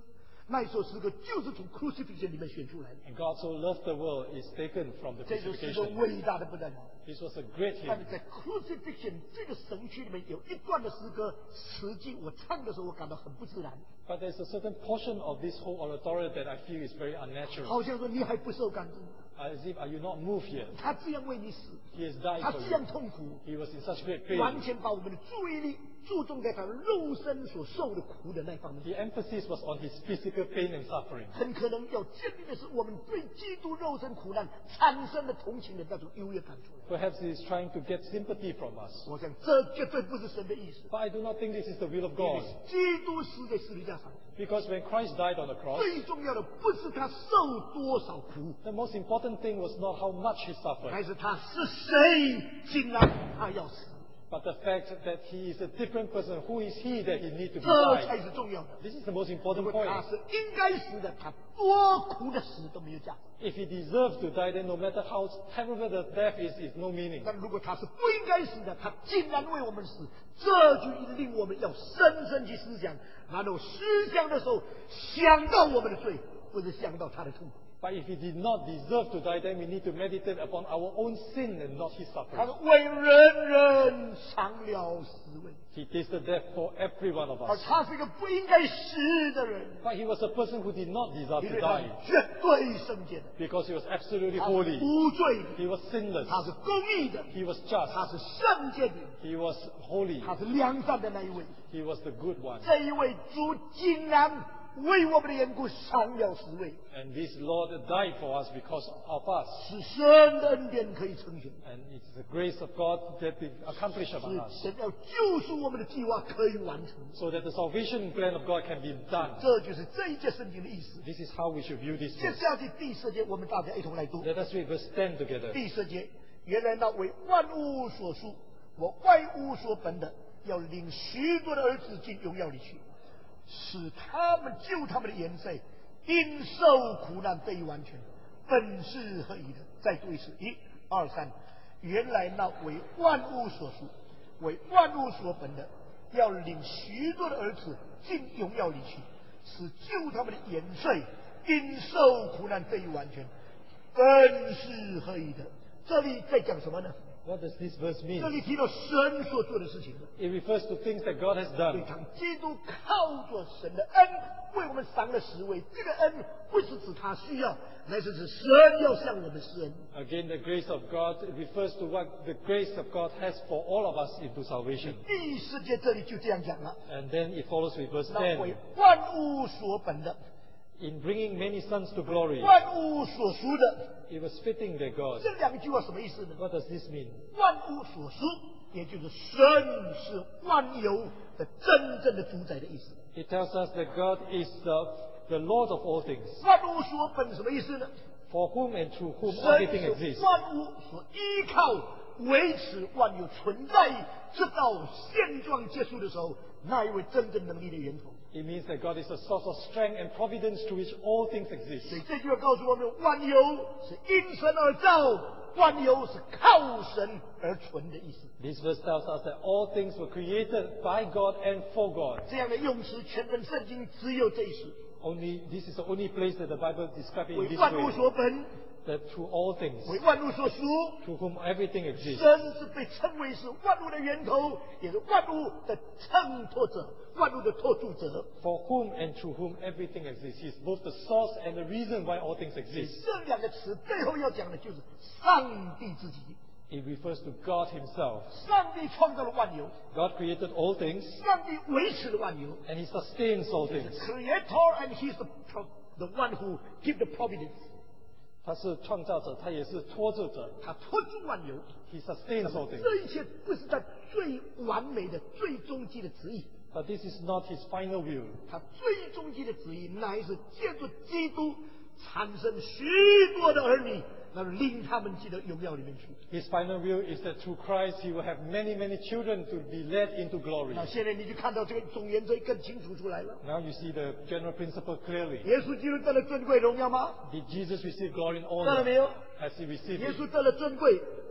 那一首诗歌就是从 crucifixion 里面选出来的。 And God so loved the world is taken from the 这首诗歌 crucifixion. 伟大的不得了。 This was a great 但 hymn. 是在 crucifixion 这个神曲里面有一段的诗歌，实际我唱的时候我感到很不自然， But there's a certain portion of this whole oratory that I feel is very unnatural. 好像说你还不受感动， As if, are you not moved yet? 他这样为你死， He has died 他 for 这样 you. 痛苦， He was in such great 完 pain. 全把我们的注意力注重在他肉身所受的苦的那方面。 The emphasis was on his physical pain and suffering. 很可能要建立的是我们对基督肉身苦难产生的同情的那种优越感出来。 Perhaps he is trying to get sympathy from us. 我想这绝对不是神的意思。 But I do not think this is the will of 因 God. 为基督死在十字架上， Because when Christ died on the cross, 最重要的不是他受多少苦， the most important thing was not how much he suffered, 还是他是谁，竟然他要死， but the fact that he is a different person. Who is he that he need to be 这才 died? 是重要的。 This is the most 如 important 果他 point. 是应该死的，他多苦的死都没有价值。 If he deserves to die, then no matter how terrible the death is, it's no meaning. 但如果他是不应该死的，他竟然为我们死，这就令我们要深深去思想。然后思想的时候，想到我们的罪，或者想到他的痛苦。 But if he did not deserve to die, then we need to meditate upon our own sin and not his 他 suffering. 是为人人尝了死味， He tasted death for every one of 而 us. 他是一个不应该死的人， But he was a person who did not deserve 因 to 为他 die 绝对圣洁的， because he was absolutely 他是 holy. 无罪的， He was sinless. 他是公义的， He was 他 just. 是圣洁的， He was holy. 他是良善的那一位。 He was the good one. 这一位主竟然为我们的缘故尝了死味， And this Lord died for us because of us. 是神的恩典可以成全， And it's the grace of God that is accomplished upon 是 us. 神要救赎我们的计划可以完成。 So that the salvation plan of God can be done. 这就是这一节圣经的意思。 This is how we should view this 接 verse. 下去第四节，我们大家一同来读。 Let us read verse ten together. 第四节，原来那为万物所属，我万物所本的，要领许多的儿子进荣耀里去，使他们救他们的元帅，因受苦难得以完全，本是何以的？再读一次，一、二、三。原来那为万物所属，为万物所本的，要领许多的儿子进荣耀里去，使救他们的元帅，因受苦难得以完全，本是何以的？这里在讲什么呢？ What does this verse mean? 这里提到神所做的事情。 It refers to things that God has 对 done. 当基督靠着神的恩为我们赏了十位，这个恩不是指他需要，乃是指神要向我们施恩。 Again, the grace of God it refers to what the grace of God has for all of us into salvation. 第四节这里就这样讲了， And then it follows with verse 那为 ten. 万物所本的， In bringing many sons to glory, 万物所属的， it was fitting that God. 这两句话什么意思呢？ What does this mean? 万物所属，也就是神是万有的真正的主宰的意思。 It tells us that God is the, the Lord of all things, 万物所本什么意思呢？ for whom and through whom 神 everything 是 exists. 万物所依靠维持万有存在，直到现状结束的时候，那一位真正能力的源头。 It means that God is a source of strength and providence through which all things 所 exist. 以这句话告诉我们，万有是因神而造，万有是靠神而存的意思。 This verse tells us that all things were created by God and for God. 这样的用词，全本圣经只有这一次。 Only this is the only place that the Bible describes it in 为 this 万物 way. 所本， That through all things, 为万物所属。 through whom everything exists. 神是被称为是万物的源头，也是万物的衬托者，万物的托住者。 For whom and through whom everything exists. He is both the source and the reason why all things exist. 这两个词背后要讲的就是上帝自己。 It refers to God Himself. 上帝创造了万有， God created all things 上帝维持了万有。 and He sustains all The things. Creator and He's the pro- the one who give the providence。 他是创造者，他也是托住者。 他托住万有， He sustains all things. 这一切不是他最完美的、最终极的旨意。 But this is not His final will. 他最终极的旨意，乃是借助基督产生许多的儿女，那领他们进到荣耀里面去。 His final will is that through Christ He will have many, many children to be led into glory. 那现在你就看到这个总原则更清楚出来了。 Now you see the general principle clearly. 耶稣基督得了尊贵荣耀吗？ Did Jesus receive glory and 得了 honor? 没有？ Has He received 耶 it? 稣得了尊贵，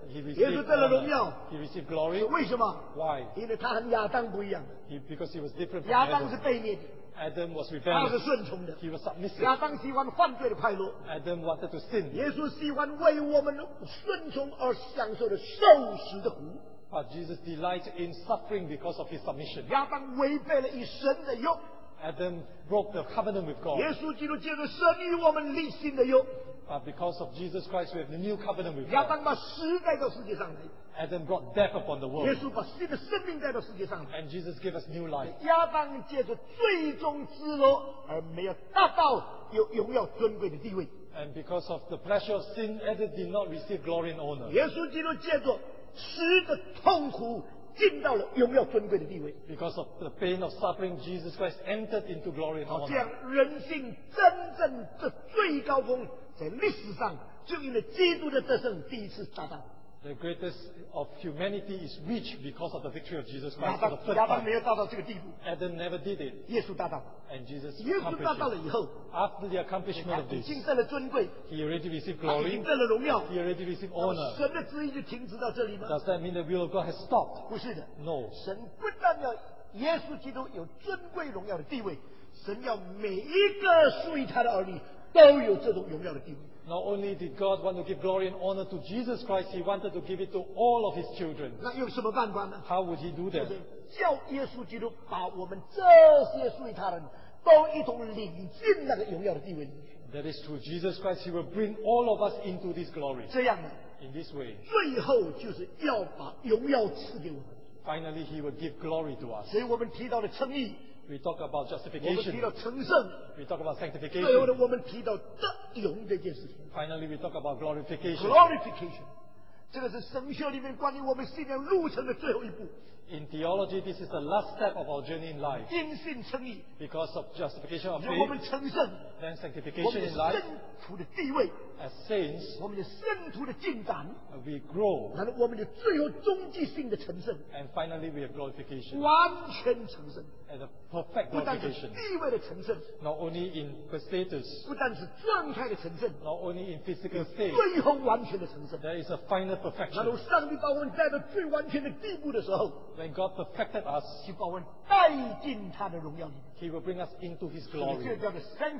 He 耶稣 received 得了荣耀， honor. He received glory. 为什么？ Why? 因为他和亚当不一样， He, because he was different from 亚当是 Adam. 悖逆的， Adam was 他是 rebellious. 顺从的。 He was submissive. 亚当喜欢犯罪的快乐， Adam wanted to sin. 耶稣喜欢为我们顺从而享受的受死的苦。 But Jesus delights in suffering because of his submission. 亚当违背了与神的约， Adam broke the covenant with God. 耶稣基督借着神与我们立新的约。 But because of Jesus Christ, we have the new covenant with 亚 God. 当把死带到世界上来， Adam brought death upon the 耶 world. 稣把新的生命带到世界上来。 And Jesus gave us new life. 亚当借着最终之乐而没有达到有荣耀尊贵的地位。 And because of the pleasure of sin, Adam did not receive glory and honor. 耶稣基督借着死的痛苦进到了荣耀尊贵的地位。 Because of the pain of suffering, Jesus Christ entered into glory and 好，这 honor. 样人性真正的最高峰，在历史上就因为基督的得胜第一次达到。 The greatest of humanity is reached because of the victory of Jesus 亚 Christ 当 for the first 亚当没 time. 有达到这个地步， Adam never did it, 耶稣达到。 and Jesus 耶稣达 accomplished 到了 it. 以后， After the accomplishment 他 of 已 this, 经得了尊贵， he already received 他已经 glory, 得了荣耀。 he already received 那么 honor. 神的旨意就停止到这里吗？ Does that mean the will of God has stopped? 不是的， No. 神不但要耶稣基督有尊贵荣耀的地位，神要每一个属于他的儿女都有这种荣耀的地位。 Not only did God want to give glory and honor to Jesus Christ, he wanted to give it to all of his children. 那用什么办法呢？ How would he do 就 that? 是叫耶稣基督把我们这些属于他的人都一同领进那个荣耀的地位里面。 That is through Jesus Christ, he will bring all of us into this glory. 这样呢， In this way, 最后就是要把荣耀赐给我们。 finally, he will give glory to us. 所以我们提到了称义， We talk about 我们提 justification. 到成圣， We talk about 最后呢， sanctification. 我们提到得荣这件事情。 Finally, we talk about glorification. glorification， 这个是神学里面关于我们信仰路程的最后一步。 In theology, this is the last step of our journey in life. 因信称义， Because of justification of 有我们 faith, 成圣， then 我 sanctification 们 in 的 life. 圣徒的地位， As saints, 我们的圣徒的进展， we grow. 然后我们的最后终极性的成圣， And finally, we have glorification. 完全成圣， And a perfect 不但是 glorification. 地位的成圣， Not only in the status, 不但是状态的成圣， not only in physical state, 最后完全的成圣。 there is a final 然后 perfection. 上帝把我们带到最完全的地步的时候， When God perfected us, 就把我们带进他的荣耀里面。 he will bring us into his 这 glory. 叫做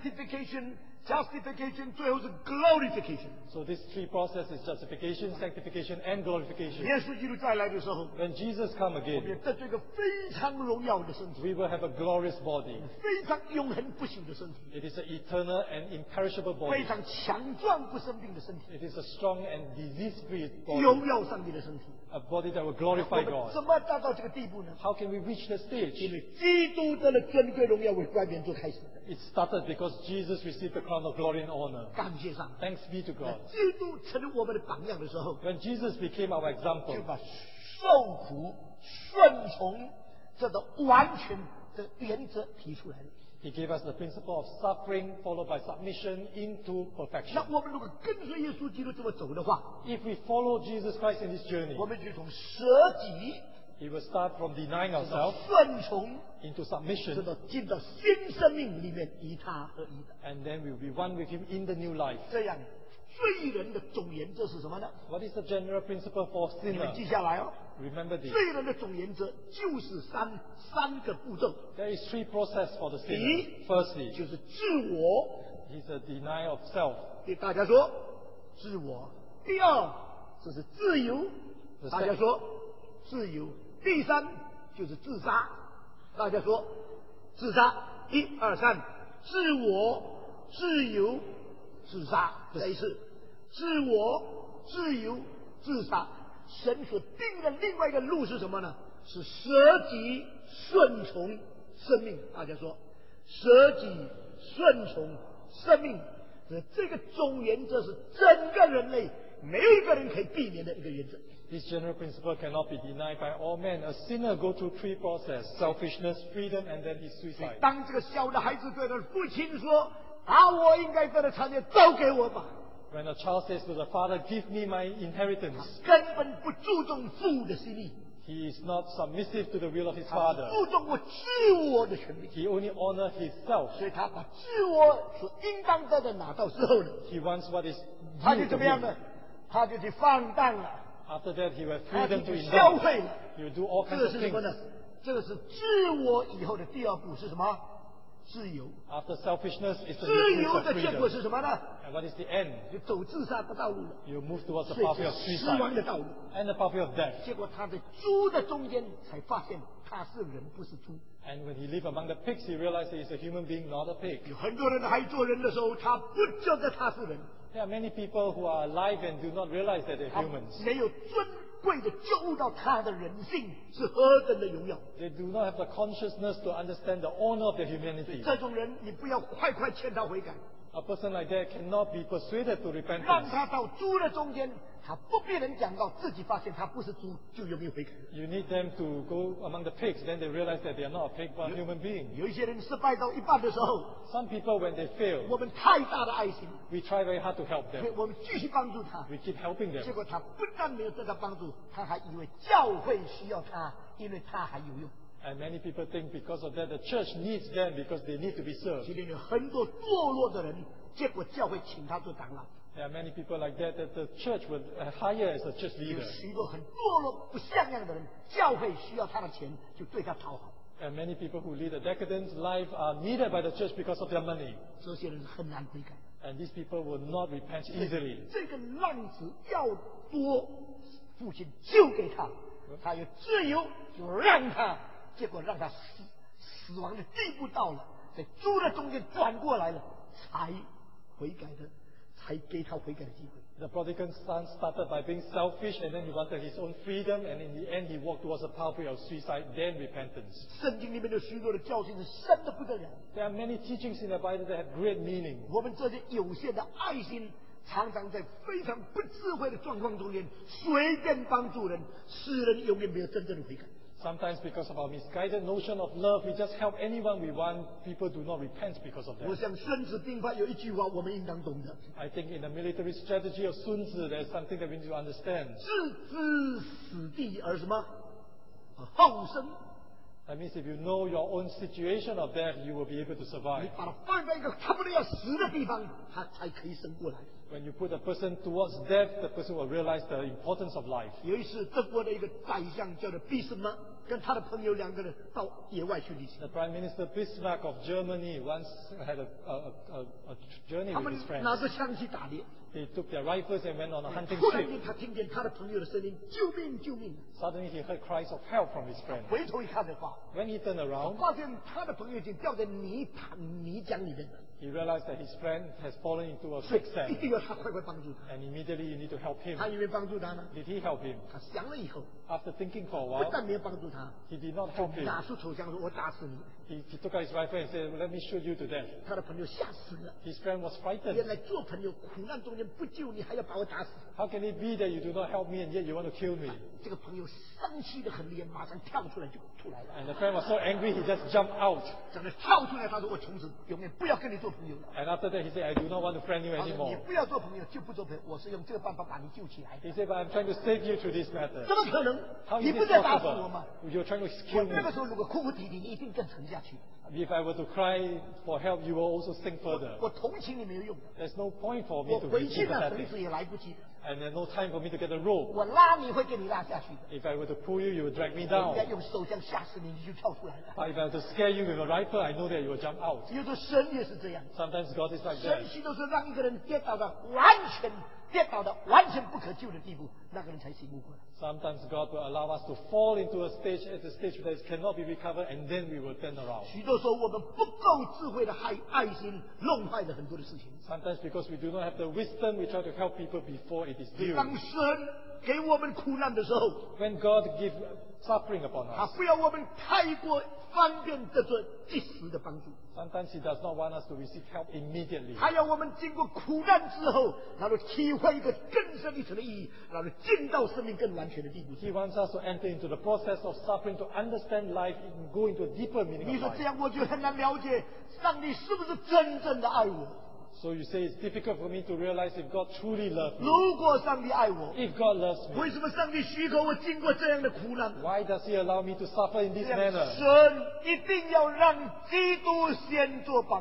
sanctification、justification， 最后是 glorification。 So these three processes, justification, sanctification, and glorification. 耶稣基督再来的时候， When Jesus come 我们 again, 要得这个非常荣耀的身体， we will have a glorious body. 非常永恒不朽的身体， It is an eternal and imperishable 非 body. 常强壮不生病的身体， It is a strong and disease-free 荣 body. 耀上帝的身体。 A body that will 我 glorify 们 God. 怎么达到这个地步呢？ How can we reach the 因 stage? 为基督得了尊贵荣耀为冠冕做开始的。 It started because Jesus received the crown of glory and honor. 感谢上帝， Thanks be to 那 God. 基督成为我们的榜样的时候， When Jesus became our 就 example, 把受苦、顺从这个完全的原则提出来了。 he gave us the principle of suffering followed by submission into perfection. 那我们如果跟随耶稣基督这么走的话， If we follow Jesus Christ in this journey, 我们就从舍己 he will start from denying 到 ourselves 顺从， into 直 submission, 到进到新生命里面，与他合一的。 and then we will be one with him in the new life. 这样，罪人的总原则是什么呢？ What is the general principle for 你们 sinner? 记下来哦。 Remember this. 罪人的总原则就是三三个步骤： There is three process for the 第 sinner. 一， Firstly, 就是自我， is a denial of self. 给大家说自我；第二，这是自由，大家说自由；第三，就是自杀，大家说自杀。一二三，自我、自由、自杀。再一次，自我、自由、自杀。神所定的另外一个路是什么呢？是舍己顺从生命。大家说，舍己顺从生命，这个总原则是整个人类没有一个人可以避免的一个原则。 This general principle cannot be denied by all men. A sinner go through three processes: selfishness, freedom, and then his suicide. 当这个小的孩子对他的父亲说：“把我应该得的产业都给我吧。” When a child says to the father, "Give me my inheritance," 根本不注重父的心意， he is not submissive to the will of his 他 father. 注重我自我的权利， He only honors himself. 所以他把自我所应当得的拿到之后呢， He wants what is 他就 due 怎 to 么样 him. 呢？他就去放荡了。 After that, he will have 他 freedom 就 to 去消 indulge. 费了。 He will do all 这 kinds 个 of 是什么 things. 呢？这个是自我以后的第二步是什么？自由。 After selfishness is the 自 pursuit 由 of 的结果 freedom. 是什么呢？ And what is the end? 就走自杀的道路了， You move towards the 所以 pathway 是 of 死亡 suicide 的道路。 and the pathway of death. 结果他在猪的中间才发现他是人，不是猪。 And when he lived among the pigs, he realized he is a human being, not a pig. 有很多人还做人的时候，他不觉得他是人， There are many people who are alive and do not realize that they're 他 humans. 没有尊贵的觉悟到他的人性是何等的荣耀。 They do not have the consciousness to understand the honor of their humanity. 这种人，你不要快快劝他悔改， A person like that cannot be persuaded to 让 repentance. 他到猪的中间，他不必人讲到自己发现他不是猪，就有没有悔改。 You need them to go among the pigs, then they realize that they are not a pig but a human being. 有一些人失败到一半的时候， Some people, when they fail, 我们太大的爱心， we try very hard to help 所以 them. 我们继续帮助他。 We keep helping 结 them. 果他不但没有得到帮助，他还以为教会需要他，因为他还有用。 And many people think because of that, the church needs them because they need to be served. 今天有很多堕落的人，结果教会请他做长老。 There are many people like that that the church would uh, hire as a church 有 leader. 许多很堕落不像样的人，教会需要他的钱，就对他讨好。 And many people who lead a decadent life are needed by the church because of their money. 这些人很难悔改。 And these people will not repent easily. 这个浪子要多，父亲就给他，他有自由就让他，结果让他死死亡的地步到了，在猪的中间转过来了，才悔改的，才给他悔改的机会。 The prodigal son started by being selfish and then he wanted his own freedom and in the end he walked towards a pathway of suicide, then repentance. 圣经里面的许多的教训是深的不得了。 There are many teachings in the Bible that have great meaning. 我们这些有限的爱心，常常在非常不智慧的状况中间随便帮助人，使人永远没有真正的悔改。 Sometimes because of our misguided notion of love, we just help anyone we want. People do not repent because of 我 that. 想《孙子兵法》有一句话，我们应当懂得： I think in the military strategy of Sun Tzu, there's something that we need to understand. 置之死地而什么？啊后生。 That means if you know your own situation of death, you will be able to 你 survive. 把他放在一个差不多要死的地方，他才可以生过来。 When you put a person towards death, the person will realize the importance of life. 有一次，德国的一个宰相叫做俾斯麦，跟他的朋友两个人到野外去旅行。 The Prime Minister Bismarck of Germany once had a, a, a, a journey 他 with 们 his friends. 拿着枪去打猎， They took their rifles and went on a hunting 突然 trip. 间他听见他的朋友的声音：“救命！救命 Suddenly he heard cries of help from his friend.！” 回头一看的话， When he turned around, 发现他的朋友已经掉在泥潭泥浆里面了， he realized that his friend has fallen into a 所以一 quicksand. 定要他快快帮助他。 And immediately you need to help him. 他有没有帮助他呢？ Did he help him? 他想了以后， After thinking for a 不 while, 但没有帮助他， he did not help him. 拿出手枪说：“我打死你！” He, he took out his rifle and said, "Let me shoot you to death." 他的朋友吓死了。 His friend was 原 frightened. 来做朋友苦难中间不救你，还要把我打死。 How can it be that you do not help me and yet you want to kill me? 这个朋友生气的很厉害，马上跳出来就出来了。 And the friend was so angry, he just jumped out. 真的跳出来，他说：“我从此永远不要跟你做朋友了。 And after that, he said, "I do not want to friend you ” 他说：“ 你 anymore." 不要做朋友就不做朋友，我是用这个办法把你救起来的。 He said, "But I'm trying to save you through this method." 怎么可能？ How 你 is 不 it 在打死我吗？ possible? You're trying to 我 kill 那个 me. 时候如果哭哭啼啼，你一定更沉下去。 If I were to cry for help, you will also sink further. 我同情你没有用的， There's no point for me 我 to 回 be 去了，绳 sympathetic. 子也来不及的。 And there's no time for me to get a rope. 我拉你会给你拉下去的。 If I were to pull you, you would drag me 我 down. 应该用手枪吓死你，你就跳出来了。 But if I were to scare you with a rifle, I know that you will jump out. 有的神也是这样， Sometimes God is like 神 that. 许都是让一个人跌倒的完全跌倒的完全不可救的地步，那个人才醒悟过来。 Sometimes God will allow us to fall into a stage at a stage that cannot be recovered, and then we will turn around. 许多时候我们不够智慧的爱爱心，弄坏了很多的事情。 Sometimes because we do not have the wisdom, we try to help people before it is due. 当神给我们苦难的时候， When God gives suffering upon 他 us, 不要我们太过方便得做即时的帮助， sometimes He does not want us to receive help immediately. 他要我们经过苦难之后，然后体会一个更深一层的意义，然后进到生命更完全的地步。 He wants us to enter into the process of suffering to understand life and go into a deeper meaning 你 of 说 life. 这样，我就很难了解上帝是不是真正的爱我。 So you say it's difficult for me to realize if God truly loves me. 如果上帝爱我， If God loves me, 为什么上帝许可我经过这样的苦难？ why does He allow me to suffer in this 这样 manner? 神一定要让基督先做榜样，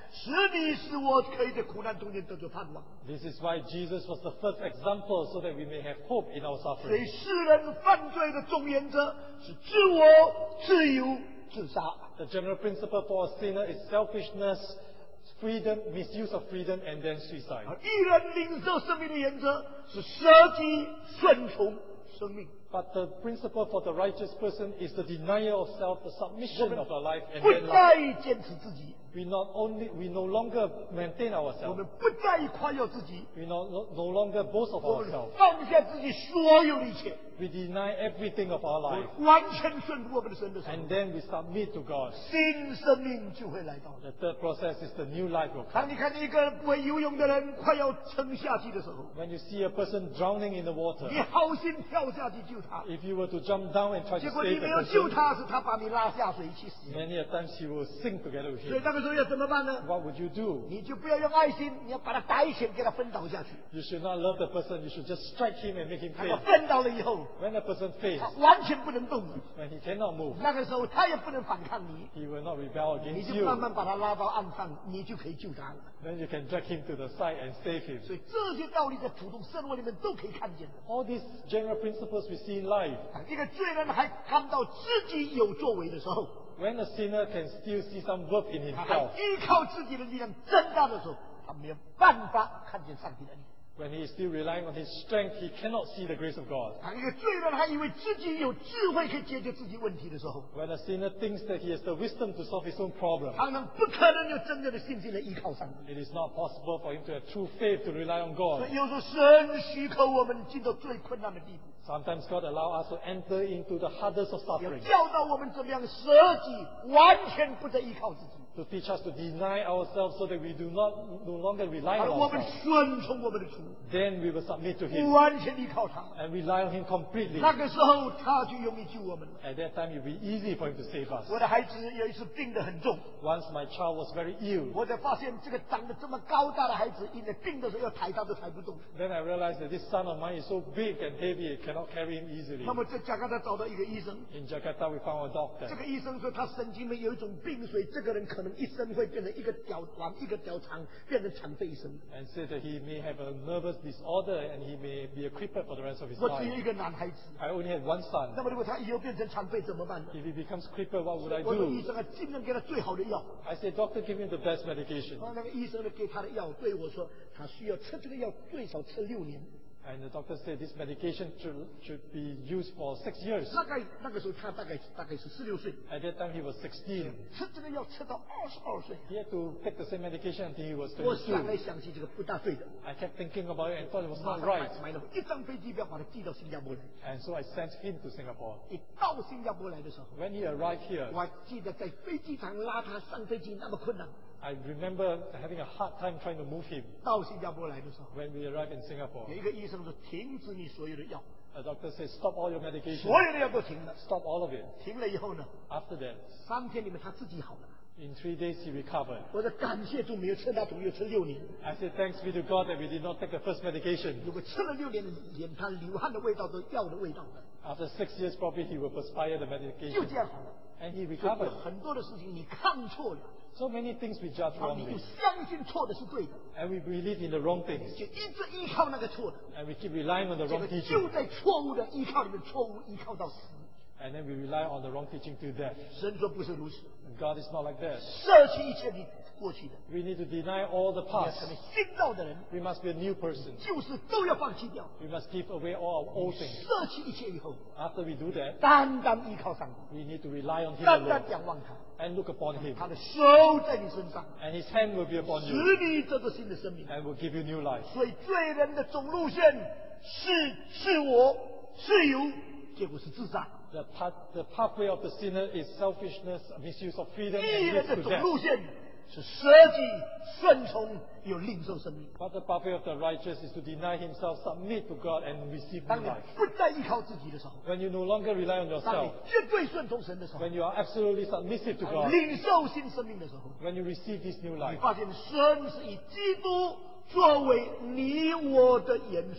使你使我可以在苦难中间得着盼望。 This is why Jesus was the first example so that we may have hope in our 所 suffering. 以世人犯罪的总原则是自我、自由、自杀。 The general principle for a sinner is selfishness, freedom, misuse of freedom, and then suicide. 而一人领受生命的原则是舍己、顺从生命。 But the principle for the righteous person is the denial of self, the submission of our life, and 不 then life. 再坚持自己， We not only we no longer maintain 我 ourselves. 们不再夸耀自己， We no, no, no longer boast of 我们 ourselves. 放下自己所有的一切， We deny everything of our 我 life. 们完全顺服我们的神的时候， And then we submit to God. 新生命就会来到了。 The third process is the new life will 当 come. 你看见一个不会游泳的人快要沉下去的时候， When you see a person drowning in the water, 你好心跳下去救他， if you were to jump down and try to 结果你 save 没 the 有救 person, 他，是他把你拉下水去死。 many a times he will sink together with 所以 him. 那个时候要怎么办呢？ What would you do? 你就不要用爱心，你要把他逮起来，给他分倒下去。 You should not love the person, you should just strike him and make him 他 faint. 分倒了以后， When a person faints, 他完全不能动了。 when he cannot move, 那个时候他也不能反抗你， he will not rebel 你 against 就 you. 慢慢把他拉到岸上，你就可以救他了。 Then you can drag him to the side and save him. 所以这些道理在普通生活里面都可以看见的。 All these general principles we see in life. 啊一个罪人还看到自己有作为的时候， When a sinner can still see some work in 他还 himself, 依靠自己的力量挣扎的时候，他没有办法看见上帝的力。 when he is still relying on his strength, he cannot see the grace of God. 当一个罪人还以为自己有智慧可以解决自己问题的时候， When a sinner thinks that he has the wisdom to solve his own problem, 常常不可能有真正的信心来依靠上帝。 it is not possible for him to have true faith to rely on 所 God. 以有时候神许可我们进到最困难的地步， Sometimes God allows us to enter into the hardest of 要 suffering, 教导我们怎么样舍己，完全不再依靠自己， to teach us to deny ourselves so that we do not no longer rely 而 on 我们 ourselves. 顺从我们的主， Then we will submit to him 完全依靠他。 and rely on him completely. 那个时候他就容易救我们了。 At that time, it will be easy for him to save us. 我的孩子有一次病得很重， Once my child was very ill, 我才发现这个长得这么高大的孩子，因为病的时候要抬他都抬不动。 then I realized that this son of mine is so big and heavy, I cannot carry him easily. 那么在加拿大找到一个医生， In Jakarta, we found a 这 doctor. 个医生说他神经里有一种病，所以这个人可能一生会变成一个屌短，一个屌长，变成残废一生。 And said that he may have a nervous disorder and he may be a cripple for the rest of his 我只有 life. 一个男孩子， I only had one 那 son. 么如果他以后变成残废怎么办呢？ If he becomes cripple, what would I 我说医 do? 生啊，尽量给他最好的药。 I said, doctor, give him the best medication. 然后那个医生呢，给他的药对我说，他需要吃这个药最少吃六年。 And the doctor said this medication should, should be used for six years. 大概那个时候他大概大概是十六岁， At that time, he was sixteen. 吃这个药吃到二十二岁。 He had to take the same medication until he was 我想来 twenty-two. 想去，这个不大对的。 I kept thinking about it and thought it was 马 not 上 right. 买买了一张飞机票，把他寄到新加坡来。 And so I sent him to Singapore. 一到新加坡来的时候， When he arrived here, 我还记得在飞机场拉他上飞机那么困难。 I remember having a hard time trying to move him 到新加坡来的时候， when we arrived in Singapore. 有一个医生说停止你所有的药， The doctor said, stop all your medication. 所有的药都停了。 Stop all of it. 停了以后呢， After that, 三天里面他自己好了。 in three days he recovered. 我说感谢主，没有吃那种药吃六年。 I said, thanks be to God that we did not take the first medication. 如果吃了六年，连他流汗的味道都药的味道的， After six years, probably he will perspire the 就 medication. 这样好了。 And he 所以 recovered. 很多的事情你看错了， So many things we judge 然后你就 wrongly. 相信错的是对的， And we believe in the wrong things. 就一直依靠那个错的， And we keep relying on the 结 wrong 果 teaching. 就在错误的依靠里面，错误依靠到死。 And then we rely on the wrong teaching to death. 神说不是如此， And God is not like that. 舍弃一切你过去的， We need to deny all the 你要 past. 成为新造的人， We must be a new person. 就是都要放弃掉， We must give away all our old things. 舍弃一切以后， After we do that, 单单依靠上帝， we need to rely on Him 单 alone 单仰望他， and look upon Him. 他的手在你身上， And His hand will be upon 使 you 你得到新的生命。 and will give you new life. 所以罪人的总路线是自我、自由，结果是自杀； The, path, the pathway of the sinner is selfishness, misuse of freedom, 义 and 人 leads 的 to 总 death. 路线是舍己、顺从，有领受生命。 But the pathway of the righteous is to deny himself, submit to God, and receive 当 new 你 life. 不再依靠自己的时候， When you no longer rely on 当 yourself, 你绝对顺从神的时候， when you are absolutely submissive to God, 领受新生命的时候， when you receive this new 你 life, 发现神是以基督作为你我的元帅。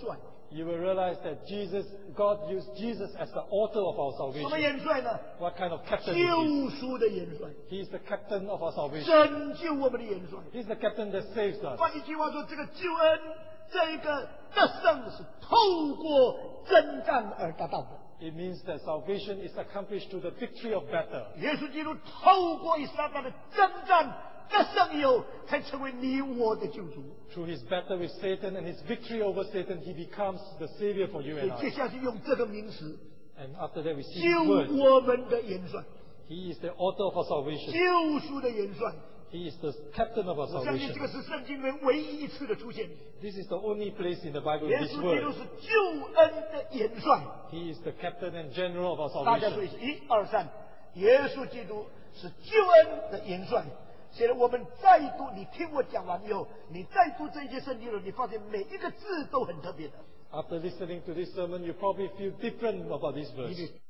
you will realize that Jesus, God used Jesus as the author of our 什么 salvation. 元帅呢？ What kind of captain is 救赎的元帅， he? He is the captain of our salvation. 拯救我们的元帅。 He is the captain that saves us. 换一句话说，这个救恩，这一个得胜是透过征战而达到的。 It means that salvation is accomplished through the victory of battle. 耶稣基督透过以撒旦的征战得胜以后，才成为你我的救主。 Through his battle with Satan and his victory over Satan, he becomes the savior for you 所 and 以接 I. 下去用这个名词 And after that, we see 救 his word. 我们的元帅， He is the author of our salvation. 救赎的元帅。 He is the captain of our 我相信这 salvation. 个是圣经里面唯一一次的出现。 This is the only place in the Bible 耶 with this 稣基督 word. 是救恩的元帅。 He is the captain and general of our 大家说 salvation. 一次，一二三，耶稣基督是救恩的元帅。现在我们再读，你听我讲完以后，你再读这些圣经了，你发现每一个字都很特别的。 After listening to this sermon, you probably feel different about this 因 verse. 为